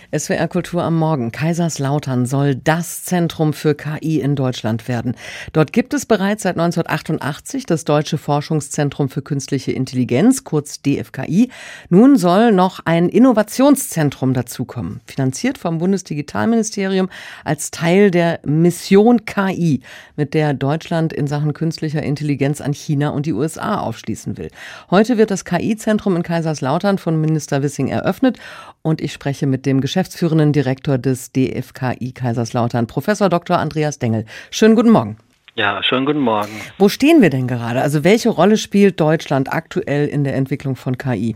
SWR Kultur am Morgen. Kaiserslautern soll das Zentrum für KI in Deutschland werden. Dort gibt es bereits seit 1988 das Deutsche Forschungszentrum für künstliche Intelligenz, kurz DFKI. Nun soll noch ein Innovationszentrum dazukommen, finanziert vom Bundesdigitalministerium als Teil der Mission KI, mit der Deutschland in Sachen künstlicher Intelligenz an China und die USA aufschließen will. Heute wird das KI-Zentrum in Kaiserslautern von Minister Wissing eröffnet und ich spreche mit dem geschäftsführenden Direktor des DFKI Kaiserslautern, Professor Dr. Andreas Dengel. Schönen guten Morgen. Ja, schönen guten Morgen. Wo stehen wir denn gerade? Also welche Rolle spielt Deutschland aktuell in der Entwicklung von KI?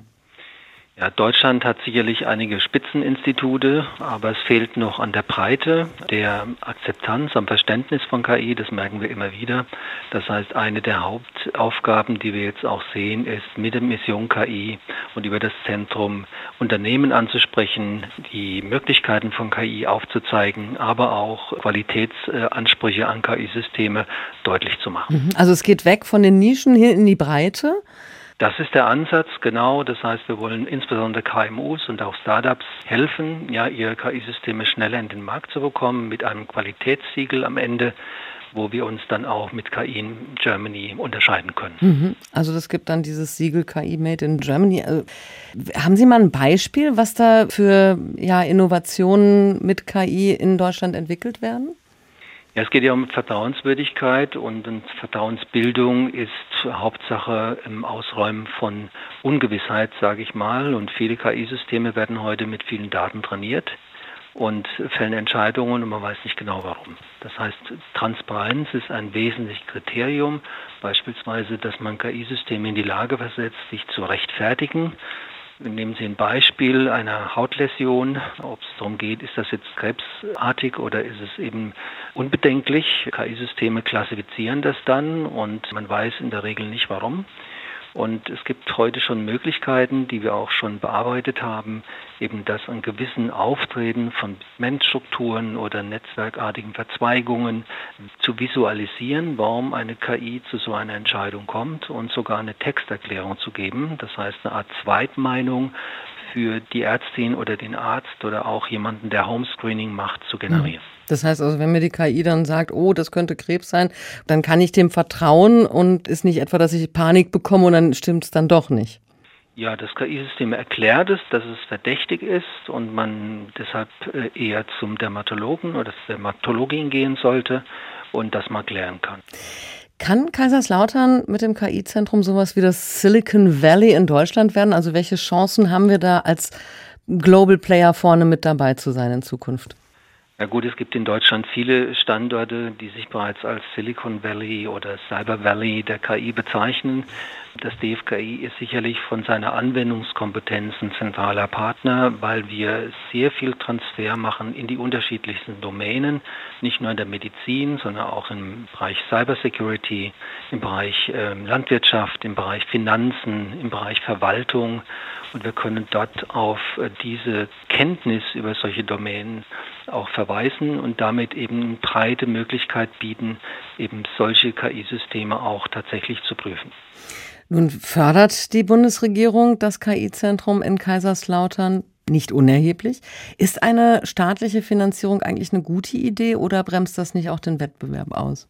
Ja, Deutschland hat sicherlich einige Spitzeninstitute, aber es fehlt noch an der Breite der Akzeptanz, am Verständnis von KI. Das merken wir immer wieder. Das heißt, eine der Hauptaufgaben, die wir jetzt auch sehen, ist mit der Mission KI und über das Zentrum Unternehmen anzusprechen, die Möglichkeiten von KI aufzuzeigen, aber auch Qualitätsansprüche an KI-Systeme deutlich zu machen. Also es geht weg von den Nischen hin in die Breite? Das ist der Ansatz, genau. Das heißt, wir wollen insbesondere KMUs und auch Startups helfen, ja, ihre KI-Systeme schneller in den Markt zu bekommen, mit einem Qualitätssiegel am Ende, wo wir uns dann auch mit KI in Germany unterscheiden können. Also das gibt dann dieses Siegel KI Made in Germany. Also, haben Sie mal ein Beispiel, was da für Innovationen mit KI in Deutschland entwickelt werden? Ja, es geht ja um Vertrauenswürdigkeit und Vertrauensbildung ist Hauptsache im Ausräumen von Ungewissheit, sage ich mal. Und viele KI-Systeme werden heute mit vielen Daten trainiert und fällen Entscheidungen und man weiß nicht genau warum. Das heißt, Transparenz ist ein wesentliches Kriterium, beispielsweise, dass man KI-Systeme in die Lage versetzt, sich zu rechtfertigen. Nehmen Sie ein Beispiel einer Hautläsion, ob es darum geht, ist das jetzt krebsartig oder ist es eben unbedenklich. KI-Systeme klassifizieren das dann und man weiß in der Regel nicht warum. Und es gibt heute schon Möglichkeiten, die wir auch schon bearbeitet haben, eben das an gewissen Auftreten von Pigmentstrukturen oder netzwerkartigen Verzweigungen zu visualisieren, warum eine KI zu so einer Entscheidung kommt und sogar eine Texterklärung zu geben. Das heißt, eine Art Zweitmeinung für die Ärztin oder den Arzt oder auch jemanden, der Homescreening macht, zu generieren. Das heißt also, wenn mir die KI dann sagt, oh, das könnte Krebs sein, dann kann ich dem vertrauen und ist nicht etwa, dass ich Panik bekomme und dann stimmt es dann doch nicht. Ja, das KI-System erklärt es, dass es verdächtig ist und man deshalb eher zum Dermatologen oder zur Dermatologin gehen sollte und das mal klären kann. Kann Kaiserslautern mit dem KI-Zentrum sowas wie das Silicon Valley in Deutschland werden? Also welche Chancen haben wir da als Global Player vorne mit dabei zu sein in Zukunft? Ja gut, es gibt in Deutschland viele Standorte, die sich bereits als Silicon Valley oder Cyber Valley der KI bezeichnen. Das DFKI ist sicherlich von seiner Anwendungskompetenz ein zentraler Partner, weil wir sehr viel Transfer machen in die unterschiedlichsten Domänen, nicht nur in der Medizin, sondern auch im Bereich Cybersecurity, im Bereich Landwirtschaft, im Bereich Finanzen, im Bereich Verwaltung. Und wir können dort auf diese Kenntnis über solche Domänen auch verweisen und damit eben eine breite Möglichkeit bieten, eben solche KI-Systeme auch tatsächlich zu prüfen. Nun fördert die Bundesregierung das KI-Zentrum in Kaiserslautern nicht unerheblich. Ist eine staatliche Finanzierung eigentlich eine gute Idee oder bremst das nicht auch den Wettbewerb aus?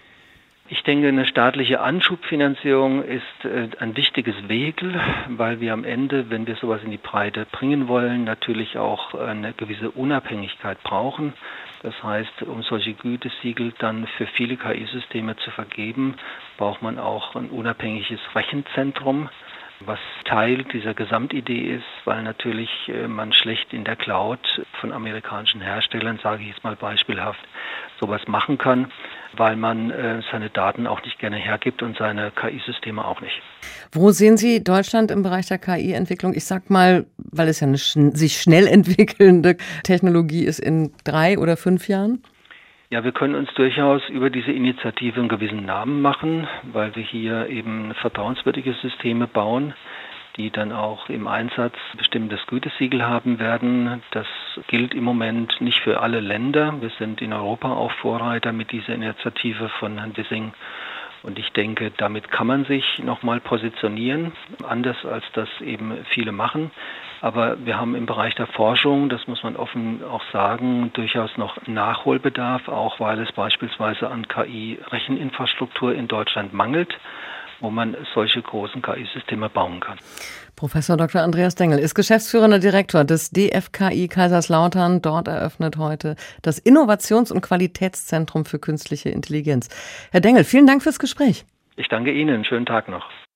Ich denke, eine staatliche Anschubfinanzierung ist ein wichtiges Vehikel, weil wir am Ende, wenn wir sowas in die Breite bringen wollen, natürlich auch eine gewisse Unabhängigkeit brauchen. Das heißt, um solche Gütesiegel dann für viele KI-Systeme zu vergeben, braucht man auch ein unabhängiges Rechenzentrum, was Teil dieser Gesamtidee ist, weil natürlich man schlecht in der Cloud von amerikanischen Herstellern, sage ich jetzt mal beispielhaft, sowas machen kann, weil man seine Daten auch nicht gerne hergibt und seine KI-Systeme auch nicht. Wo sehen Sie Deutschland im Bereich der KI-Entwicklung? Ich sag mal, weil es ja eine sich schnell entwickelnde Technologie ist, in 3 oder 5 Jahren? Ja, wir können uns durchaus über diese Initiative einen gewissen Namen machen, weil wir hier eben vertrauenswürdige Systeme bauen, die dann auch im Einsatz bestimmtes Gütesiegel haben werden. Das gilt im Moment nicht für alle Länder. Wir sind in Europa auch Vorreiter mit dieser Initiative von Herrn Wissing. Und ich denke, damit kann man sich nochmal positionieren, anders als das eben viele machen. Aber wir haben im Bereich der Forschung, das muss man offen auch sagen, durchaus noch Nachholbedarf, auch weil es beispielsweise an KI-Recheninfrastruktur in Deutschland mangelt, wo man solche großen KI-Systeme bauen kann. Professor Dr. Andreas Dengel ist geschäftsführender Direktor des DFKI Kaiserslautern. Dort eröffnet heute das Innovations- und Qualitätszentrum für künstliche Intelligenz. Herr Dengel, vielen Dank fürs Gespräch. Ich danke Ihnen. Schönen Tag noch.